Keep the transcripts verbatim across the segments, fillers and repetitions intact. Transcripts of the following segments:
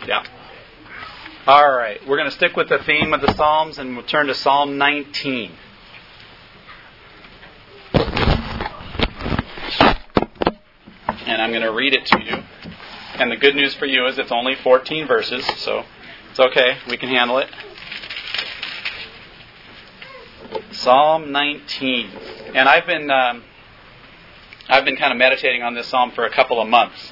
Yeah. All right. We're going to stick with the theme of the Psalms, and we'll turn to Psalm nineteen. And I'm going to read it to you. And the good news for you is it's only fourteen verses, so it's okay. We can handle it. Psalm nineteen. And I've been um, I've been kind of meditating on this psalm for a couple of months.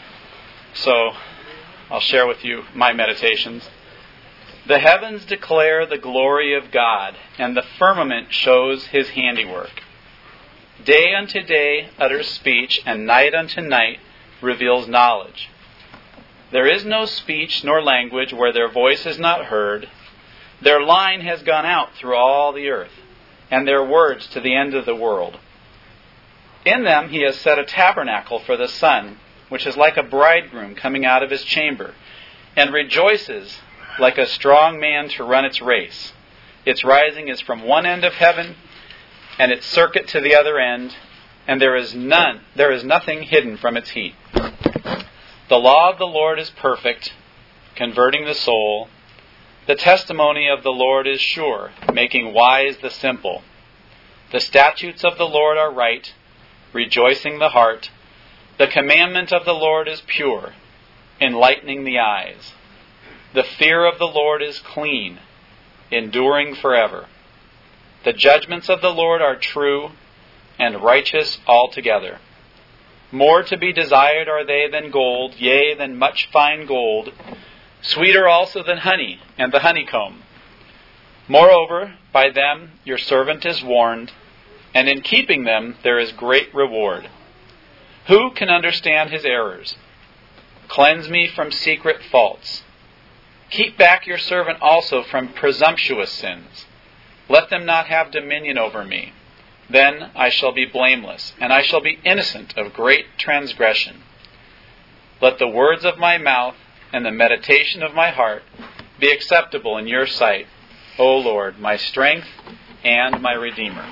So I'll share with you my meditations. The heavens declare the glory of God, and the firmament shows His handiwork. Day unto day utters speech, and night unto night reveals knowledge. There is no speech nor language where their voice is not heard. Their line has gone out through all the earth, and their words to the end of the world. In them He has set a tabernacle for the sun, which is like a bridegroom coming out of his chamber, and rejoices like a strong man to run its race. Its rising is from one end of heaven, and its circuit to the other end, and there is none, there is nothing hidden from its heat. The law of the Lord is perfect, converting the soul. The testimony of the Lord is sure, making wise the simple. The statutes of the Lord are right, rejoicing the heart. The commandment of the Lord is pure, enlightening the eyes. The fear of the Lord is clean, enduring forever. The judgments of the Lord are true and righteous altogether. More to be desired are they than gold, yea, than much fine gold, sweeter also than honey and the honeycomb. Moreover, by them your servant is warned, and in keeping them there is great reward. Who can understand his errors? Cleanse me from secret faults. Keep back your servant also from presumptuous sins. Let them not have dominion over me. Then I shall be blameless, and I shall be innocent of great transgression. Let the words of my mouth and the meditation of my heart be acceptable in your sight, O Lord, my strength and my Redeemer.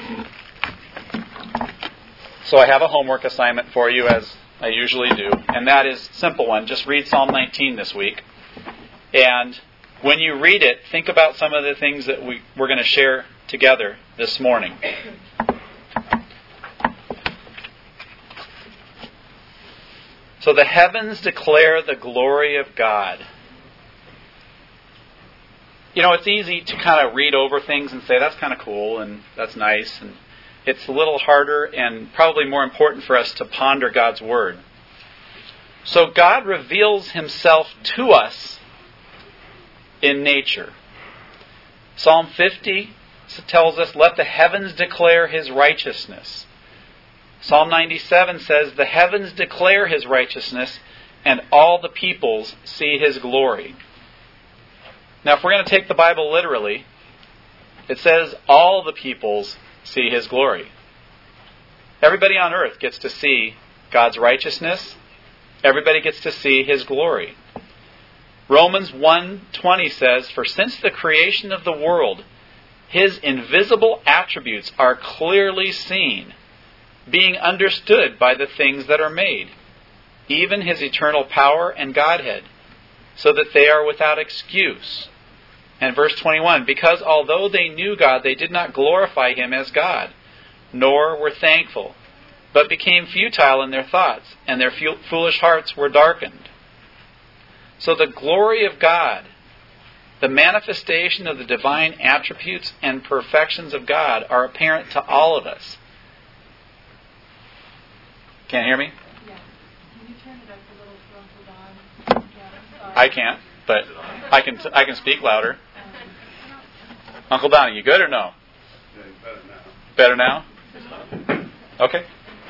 So I have a homework assignment for you, as I usually do, and that is a simple one. Just read Psalm nineteen this week. And when you read it, think about some of the things that we, we're going to share together this morning. So the heavens declare the glory of God. You know, it's easy to kind of read over things and say, that's kind of cool and that's nice. And it's a little harder and probably more important for us to ponder God's Word. So God reveals Himself to us in nature. Psalm fifty tells us, let the heavens declare His righteousness. Psalm ninety-seven says, the heavens declare His righteousness, and all the peoples see His glory. Now, if we're going to take the Bible literally, it says all the peoples see His glory. Everybody on earth gets to see God's righteousness. Everybody gets to see His glory. Romans one twenty says, for since the creation of the world, His invisible attributes are clearly seen, being understood by the things that are made, even His eternal power and Godhead, so that they are without excuse. And verse twenty-one, because although they knew God, they did not glorify Him as God, nor were thankful, but became futile in their thoughts, and their foolish hearts were darkened. So the glory of God, the manifestation of the divine attributes and perfections of God, are apparent to all of us. Can't hear me? Yeah. Can you turn it up a little for Uncle Don? Yeah, sorry. I can't, but I can I can speak louder. Uncle Don, are you good or no? Yeah, better now. Better now? Okay.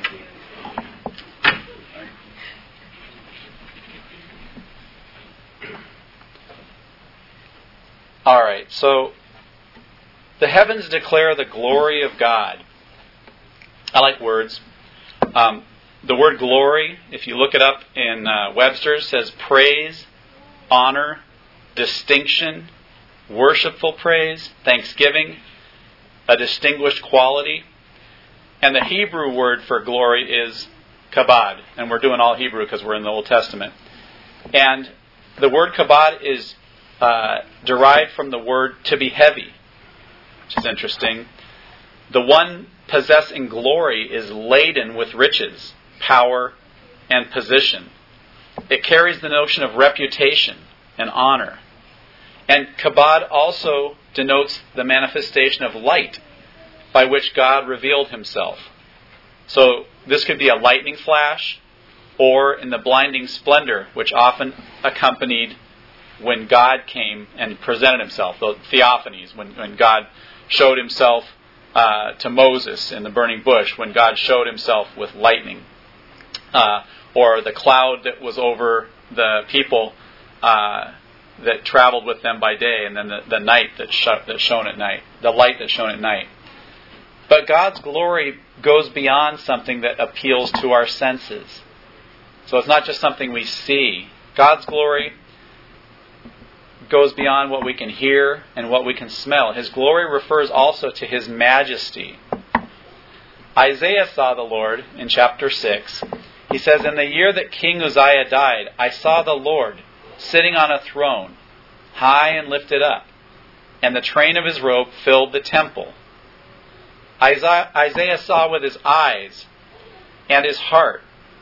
All right, so the heavens declare the glory of God. I like words. Um, the word glory, if you look it up in uh, Webster's, says praise, honor, distinction, worshipful praise, thanksgiving, a distinguished quality. And the Hebrew word for glory is kabod. And we're doing all Hebrew because we're in the Old Testament. And the word kabod is uh, derived from the word to be heavy, which is interesting. The one possessing glory is laden with riches, power, and position. It carries the notion of reputation and honor. And kabod also denotes the manifestation of light by which God revealed himself. So this could be a lightning flash, or in the blinding splendor which often accompanied when God came and presented himself, the theophanies, when, when God showed himself uh, to Moses in the burning bush, when God showed himself with lightning, uh, or the cloud that was over the people uh, that traveled with them by day, and then the, the night that, sh- that shone at night, the light that shone at night. But God's glory goes beyond something that appeals to our senses. So it's not just something we see. God's glory goes beyond what we can hear and what we can smell. His glory refers also to His majesty. Isaiah saw the Lord in chapter six. He says, "In the year that King Uzziah died, I saw the Lord sitting on a throne, high and lifted up, and the train of His robe filled the temple." Isaiah, Isaiah saw with his eyes and his heart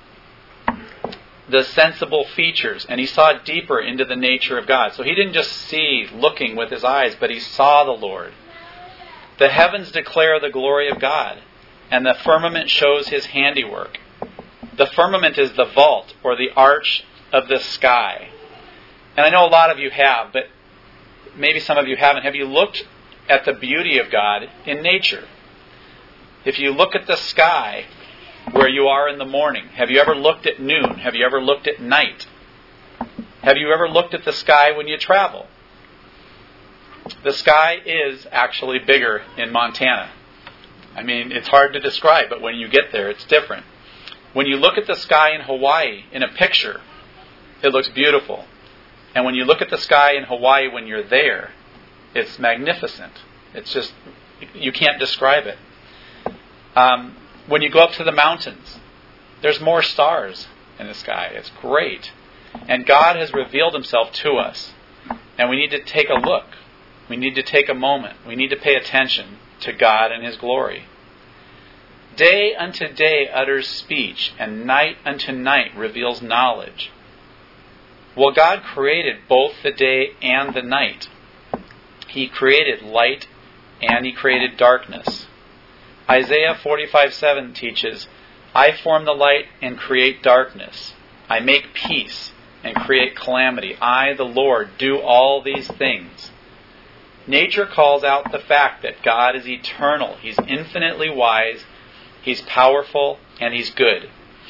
the sensible features, and he saw deeper into the nature of God. So he didn't just see looking with his eyes, but he saw the Lord. The heavens declare the glory of God, and the firmament shows His handiwork. The firmament is the vault or the arch of the sky. And I know a lot of you have, but maybe some of you haven't. Have you looked at the beauty of God in nature? If you look at the sky where you are in the morning, have you ever looked at noon? Have you ever looked at night? Have you ever looked at the sky when you travel? The sky is actually bigger in Montana. I mean, it's hard to describe, but when you get there, it's different. When you look at the sky in Hawaii in a picture, it looks beautiful. And when you look at the sky in Hawaii when you're there, it's magnificent. It's just, you can't describe it. Um, when you go up to the mountains, there's more stars in the sky. It's great. And God has revealed Himself to us. And we need to take a look. We need to take a moment. We need to pay attention to God and His glory. Day unto day utters speech, and night unto night reveals knowledge. Well, God created both the day and the night. He created light and He created darkness. Isaiah forty-five seven teaches, "I form the light and create darkness. I make peace and create calamity. I, the Lord, do all these things." Nature calls out the fact that God is eternal. He's infinitely wise, He's powerful, and He's good.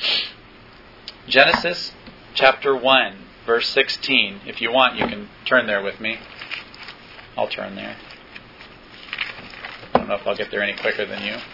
Genesis chapter one, verse sixteen. If you want, you can turn there with me. I'll turn there. I don't know if I'll get there any quicker than you.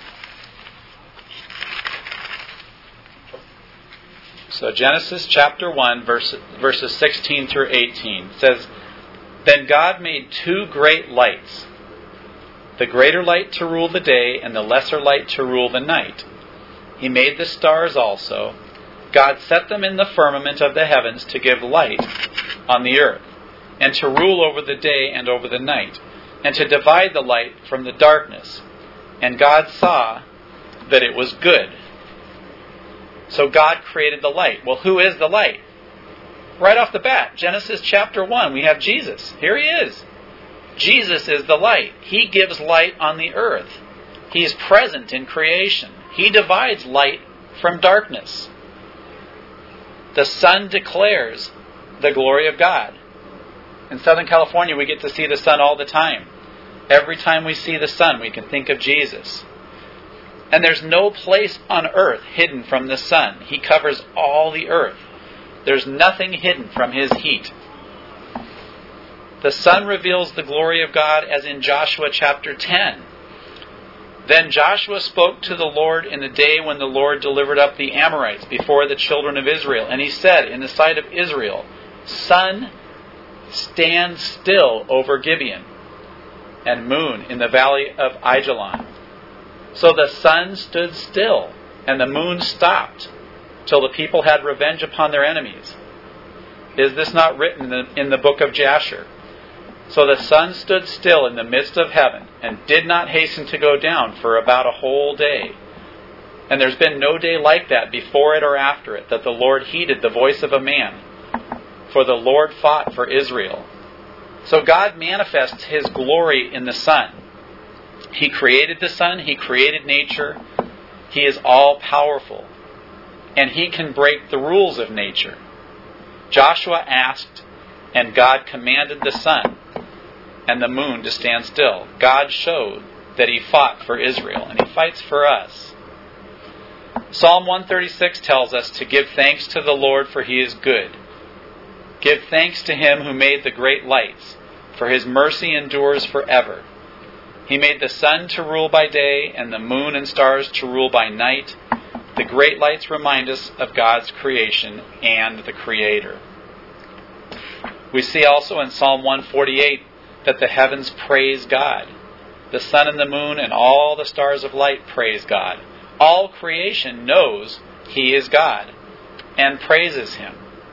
So Genesis chapter one, verse, verses sixteen through eighteen says, "Then God made two great lights, the greater light to rule the day and the lesser light to rule the night. He made the stars also. God set them in the firmament of the heavens to give light on the earth, and to rule over the day and over the night, and to divide the light from the darkness. And God saw that it was good." So God created the light. Well, who is the light? Right off the bat, Genesis chapter one, we have Jesus. Here He is. Jesus is the light. He gives light on the earth. He is present in creation. He divides light from darkness. The sun declares the glory of God. In Southern California, we get to see the sun all the time. Every time we see the sun, we can think of Jesus. And there's no place on earth hidden from the sun. He covers all the earth. There's nothing hidden from His heat. The sun reveals the glory of God, as in Joshua chapter ten. "Then Joshua spoke to the Lord in the day when the Lord delivered up the Amorites before the children of Israel. And he said in the sight of Israel, 'Sun, stand still over Gibeon, and moon in the valley of Ajalon.' So the sun stood still, and the moon stopped, till the people had revenge upon their enemies. Is this not written in the, in the book of Jasher? So the sun stood still in the midst of heaven and did not hasten to go down for about a whole day. And there's been no day like that before it or after it, that the Lord heeded the voice of a man. For the Lord fought for Israel. So God manifests His glory in the sun. He created the sun. He created nature. He is all-powerful. And He can break the rules of nature. Joshua asked, and God commanded the sun and the moon to stand still. God showed that He fought for Israel, and He fights for us. Psalm one thirty-six tells us to give thanks to the Lord, for He is good. Give thanks to Him who made the great lights, for His mercy endures forever. He made the sun to rule by day and the moon and stars to rule by night. The great lights remind us of God's creation and the Creator. We see also in Psalm one forty-eight that the heavens praise God. The sun and the moon and all the stars of light praise God. All creation knows He is God and praises Him.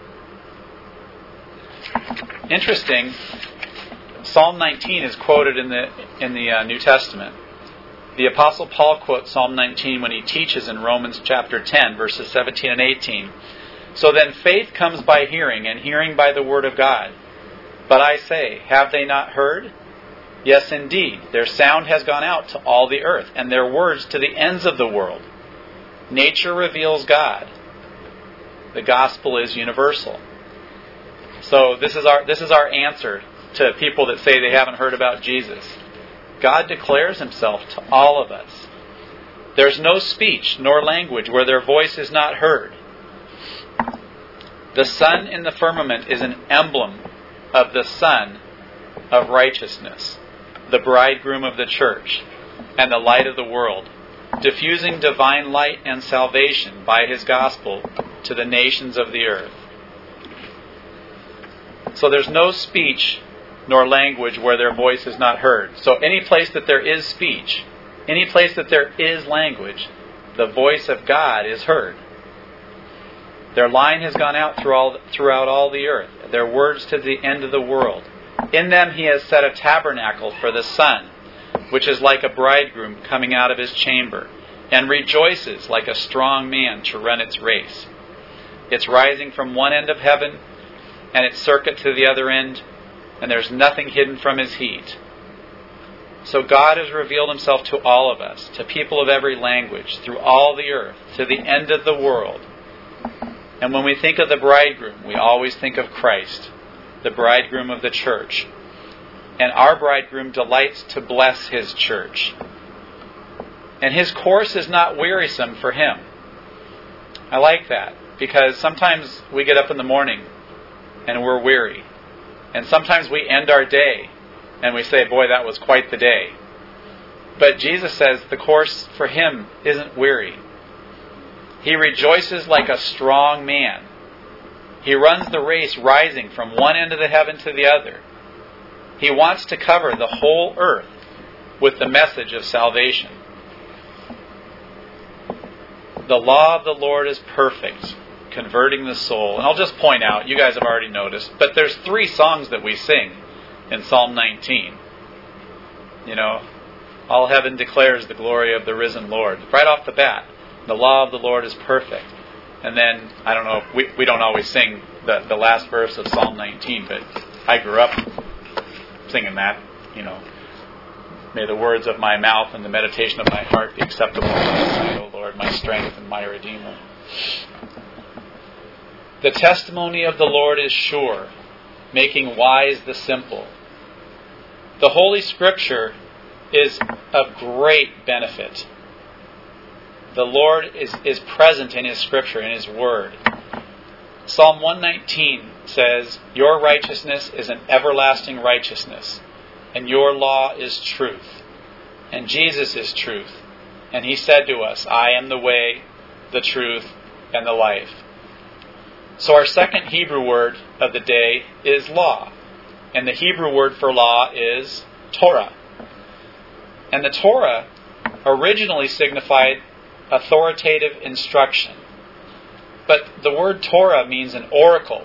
Interesting, Psalm nineteen is quoted in the in the uh, New Testament. The Apostle Paul quotes Psalm nineteen when he teaches in Romans chapter ten, verses seventeen and eighteen. So then faith comes by hearing, and hearing by the word of God. But I say, have they not heard? Yes, indeed, their sound has gone out to all the earth, and their words to the ends of the world. Nature reveals God. The gospel is universal. So this is our this is our answer to people that say they haven't heard about Jesus. God declares Himself to all of us. There's no speech nor language where their voice is not heard. The sun in the firmament is an emblem of the Son of righteousness, the bridegroom of the church, and the light of the world, diffusing divine light and salvation by His gospel to the nations of the earth. So there's no speech nor language where their voice is not heard. So any place that there is speech, any place that there is language, the voice of God is heard. Their line has gone out through all, throughout all the earth, their words to the end of the world. In them He has set a tabernacle for the sun, which is like a bridegroom coming out of his chamber, and rejoices like a strong man to run its race. It's rising from one end of heaven, and its circuit to the other end, and there's nothing hidden from His heat. So God has revealed Himself to all of us, to people of every language, through all the earth, to the end of the world. And when we think of the bridegroom, we always think of Christ, the bridegroom of the church. And our bridegroom delights to bless His church. And His course is not wearisome for Him. I like that, because sometimes we get up in the morning and we're weary. And sometimes we end our day and we say, boy, that was quite the day. But Jesus says the course for Him isn't weary. He rejoices like a strong man. He runs the race rising from one end of the heaven to the other. He wants to cover the whole earth with the message of salvation. The law of the Lord is perfect, converting the soul. And I'll just point out, you guys have already noticed, but there's three songs that we sing in Psalm nineteen. You know, all heaven declares the glory of the risen Lord. Right off the bat, the law of the Lord is perfect. And then, I don't know, we, we don't always sing the, the last verse of Psalm nineteen, but I grew up singing that, you know. May the words of my mouth and the meditation of my heart be acceptable in thy sight, O Lord, my strength and my Redeemer. The testimony of the Lord is sure, making wise the simple. The Holy Scripture is of great benefit. The Lord is, is present in His Scripture, in His Word. Psalm one nineteen says, your righteousness is an everlasting righteousness, and your law is truth. And Jesus is truth. And He said to us, I am the way, the truth, and the life. So our second Hebrew word of the day is law. And the Hebrew word for law is Torah. And the Torah originally signified authoritative instruction. But the word Torah means an oracle,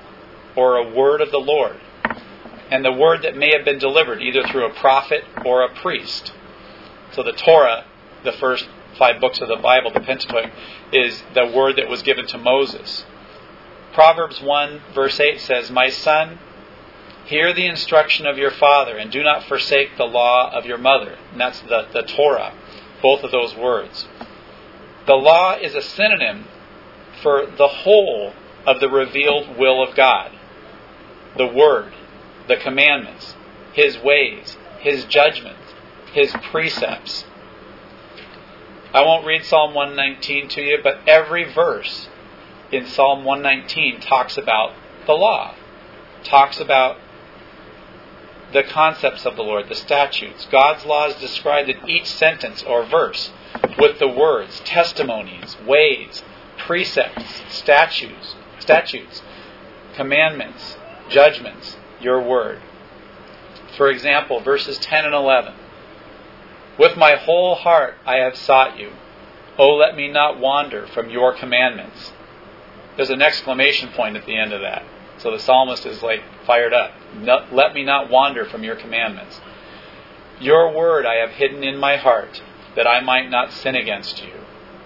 or a word of the Lord. And the word that may have been delivered either through a prophet or a priest. So the Torah, the first five books of the Bible, the Pentateuch, is the word that was given to Moses. Proverbs one verse eight says, "My son, hear the instruction of your father, and do not forsake the law of your mother." And that's the, the Torah, both of those words. The law is a synonym for the whole of the revealed will of God. The Word, the commandments, His ways, His judgments, His precepts. I won't read Psalm one nineteen to you, but every verse in Psalm one nineteen talks about the law, talks about the concepts of the Lord, the statutes. God's law is described in each sentence or verse with the words, testimonies, ways, precepts, statutes, statutes, commandments, judgments, your word. For example, verses ten and eleven. "With my whole heart I have sought you. Oh, let me not wander from your commandments." There's an exclamation point at the end of that. So the psalmist is like fired up. "Let me not wander from your commandments. Your word I have hidden in my heart, that I might not sin against you."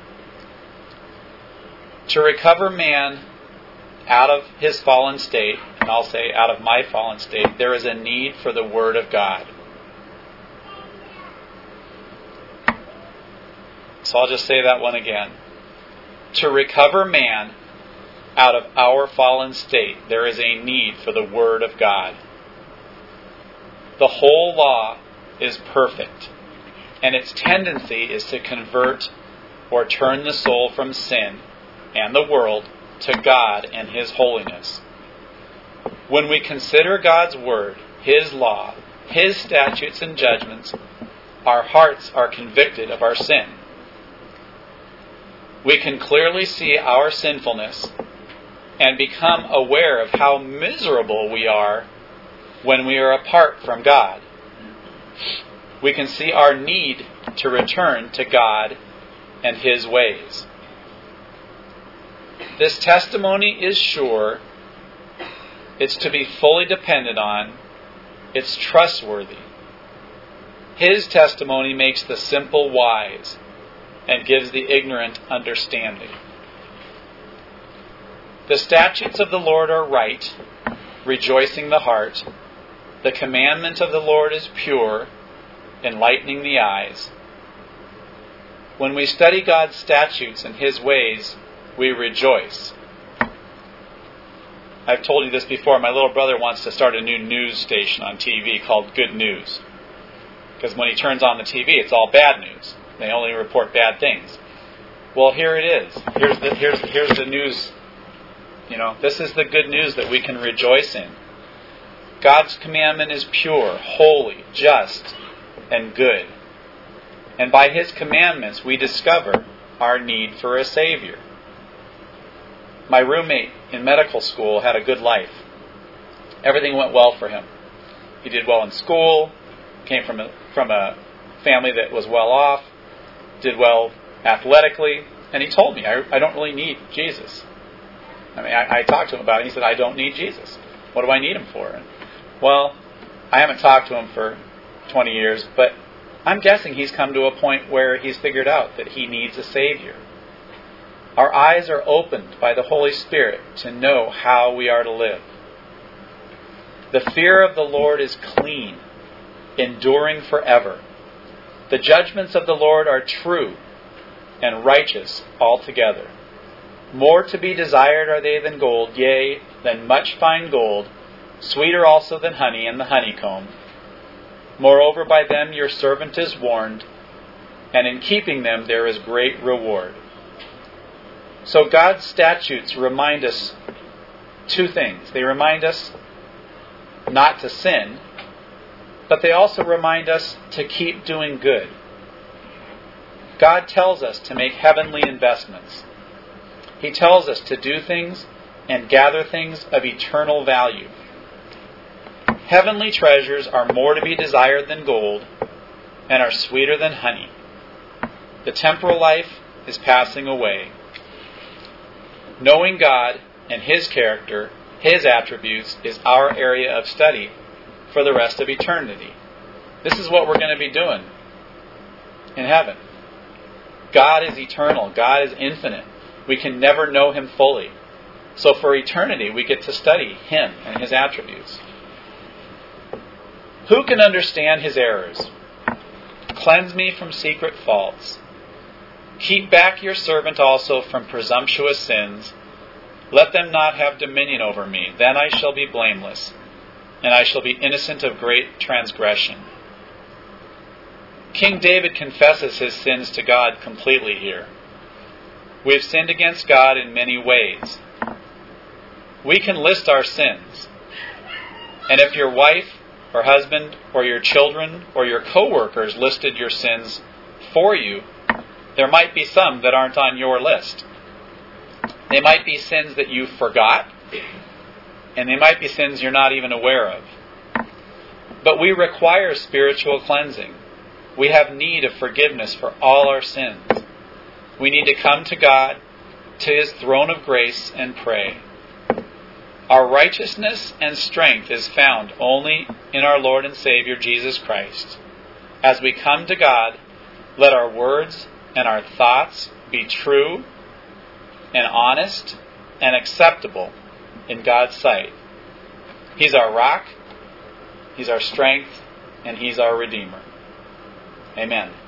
To recover man out of his fallen state, and I'll say out of my fallen state, there is a need for the Word of God. So I'll just say that one again. To recover man out of our fallen state, there is a need for the Word of God. The whole law is perfect, and its tendency is to convert or turn the soul from sin and the world to God and His holiness. When we consider God's Word, His law, His statutes and judgments, our hearts are convicted of our sin. We can clearly see our sinfulness and become aware of how miserable we are when we are apart from God. We can see our need to return to God and His ways. This testimony is sure, it's to be fully depended on, it's trustworthy. His testimony makes the simple wise and gives the ignorant understanding. The statutes of the Lord are right, rejoicing the heart. The commandment of the Lord is pure, enlightening the eyes. When we study God's statutes and His ways, we rejoice. I've told you this before. My little brother wants to start a new news station on T V called Good News. Because when he turns on the T V, it's all bad news. They only report bad things. Well, here it is. Here's the, here's, here's the news. You know, this is the good news that we can rejoice in. God's commandment is pure, holy, just, and good. And by His commandments, we discover our need for a Savior. My roommate in medical school had a good life. Everything went well for him. He did well in school, came from a, from a family that was well off, did well athletically, and he told me, I, I don't really need Jesus. I mean, I, I talked to him about it, and he said, I don't need Jesus. What do I need Him for? And, well, I haven't talked to him for twenty years, but I'm guessing he's come to a point where he's figured out that he needs a Savior. Our eyes are opened by the Holy Spirit to know how we are to live. The fear of the Lord is clean, enduring forever. The judgments of the Lord are true and righteous altogether. More to be desired are they than gold, yea, than much fine gold, sweeter also than honey and the honeycomb. Moreover, by them your servant is warned, and in keeping them there is great reward. So God's statutes remind us two things. They remind us not to sin, but they also remind us to keep doing good. God tells us to make heavenly investments. He tells us to do things and gather things of eternal value. Heavenly treasures are more to be desired than gold and are sweeter than honey. The temporal life is passing away. Knowing God and His character, His attributes is our area of study for the rest of eternity. This is what we're going to be doing in heaven. God is eternal. God is infinite. We can never know Him fully. So for eternity, we get to study Him and His attributes. Who can understand His errors? Cleanse me from secret faults. Keep back your servant also from presumptuous sins. Let them not have dominion over me. Then I shall be blameless, and I shall be innocent of great transgression. King David confesses his sins to God completely here. We have sinned against God in many ways. We can list our sins. And if your wife or husband or your children or your co-workers listed your sins for you, there might be some that aren't on your list. They might be sins that you forgot, and they might be sins you're not even aware of. But we require spiritual cleansing. We have need of forgiveness for all our sins. We need to come to God, to His throne of grace, and pray. Our righteousness and strength is found only in our Lord and Savior Jesus Christ. As we come to God, let our words and our thoughts be true and honest and acceptable in God's sight. He's our rock, He's our strength, and He's our Redeemer. Amen.